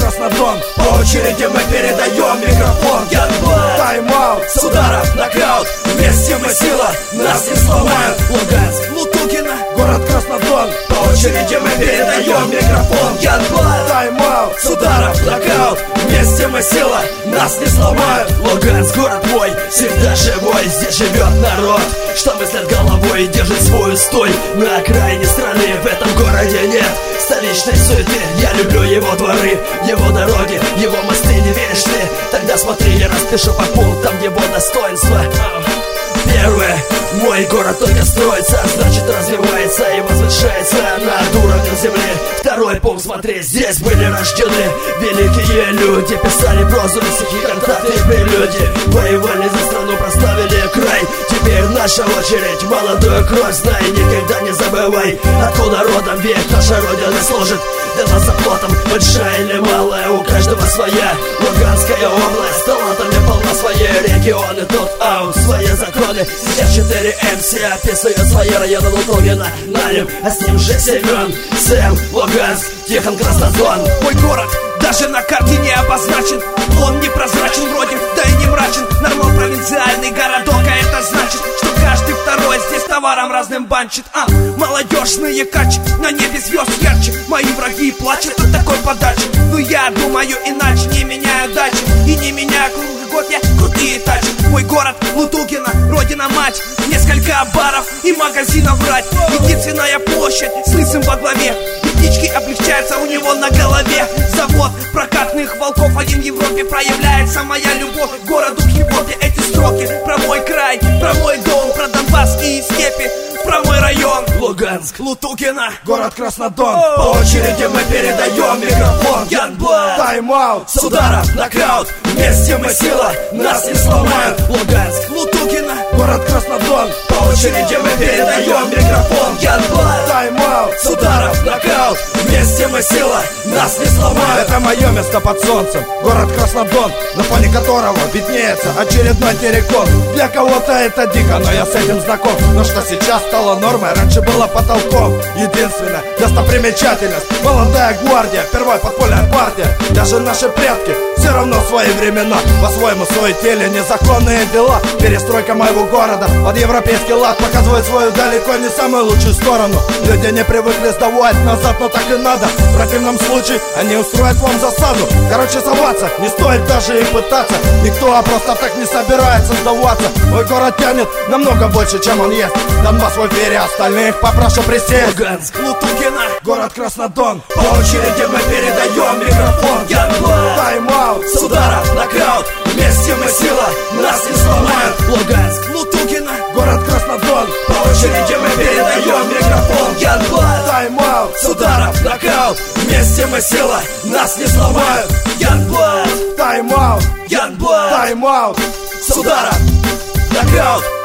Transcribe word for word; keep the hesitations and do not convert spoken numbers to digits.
Краснодон. По очереди мы передаем микрофон. Youngblood, тайм-аут, с ударов нокаут. Вместе мы сила, нас не сломают. Луганск, Лутугино, город Краснодон. По очереди мы передаем микрофон. Youngblood, тайм-аут, с ударов нокаут. Вместе мы сила, нас не сломают. Луганск, город мой, всегда живой. Здесь живет народ, что мыслит головой и держит свой устой. На окраине страны, в этом городе нет столичной суеты. Я люблю его дворы, его дороги, его мосты, не веришь ли? Тогда смотри, я распишу по пунктам его достоинства. Первое, мой город только строится, значит развивается и возвышается над уровнем земли. Второй пункт, смотри, здесь были рождены великие люди, писали прозу и стихи, кантаты и прелюдии, воевали за страну, прославили край. Теперь наша очередь, молодую кровь знай, никогда не забывай, откуда родом, ведь наша родина служит для нас заплатом. Большая или малая, у каждого своя Луганская область, талантами полна, свои регионы, тут аут, свои законы. Сейчас четыре эм си описывают свои районы Лутугино, Налим, а с ним же Семен, Сэм, Луганск, Тихон, Краснодон. Мой город даже на карте не обозначен, он не прозрачен вроде, да и не мрачен. Нормал провинциальный городок, а это значит, что каждый второй здесь товаром разным банчит. А, молодежные качи, на небе звезд ярче, мои враги плачут от такой подачи. Но я думаю иначе, не меняю дачи и не меняю круглый год, я крутые тачи. Мой город Лутугино, родина мать, несколько баров и магазинов врать. Единственная площадь с лысым во главе, и птички облегчаются у него на голове. Завод прокатных волков, один в Европе, проявляется моя любовь к городу в хип-хопе. Эти строки про мой край, про мой дом, про Донбасс и степи, про мой район. Луганск, Лутугино, город Краснодон. По очереди мы передаем микрофон. Youngblood, тайм-аут, с ударов нокаут. Вместе мы сила, нас не сломают. Луганск, Лутугино, город Краснодон. По очереди мы передаем микрофон. Youngblood, тайм-аут, с ударов нокаут. Вместе мы сила, нас не сломают. Это мое место под солнцем, город Краснодон, на фоне которого виднеется очередной террикон. Для кого-то это дико, но я с этим знаком. Но что сейчас стало нормой, раньше было потолком. Единственная достопримечательность — молодая гвардия, первая подпольная партия. Даже наши предки все равно в свои времена по-своему суетили незаконные дела. Перестройка моего города под европейский лад показывает свою далеко не самую лучшую сторону. Люди не привыкли сдавать назад, но так и надо. В противном случае они устроят вам засаду. Короче, соваться не стоит даже и пытаться. Никто а просто так не собирается сдаваться. Мой город тянет намного больше, чем он есть. Донбасс в эфире, остальных попрошу присесть. Луганск, Лутугино, город Краснодон. По очереди мы передаем микрофон. Youngblood, тайм-аут, с ударов нокаут. Вместе мы сила, нас не сломают. Луганск, Лутугино, город Краснодон. По очереди мы передаем микрофон. Youngblood, тайм-аут, с ударов нокаут. Вместе мы сила, нас не сломают. Youngblood, тайм-аут, Youngblood, тайм-аут, с ударов нокаут.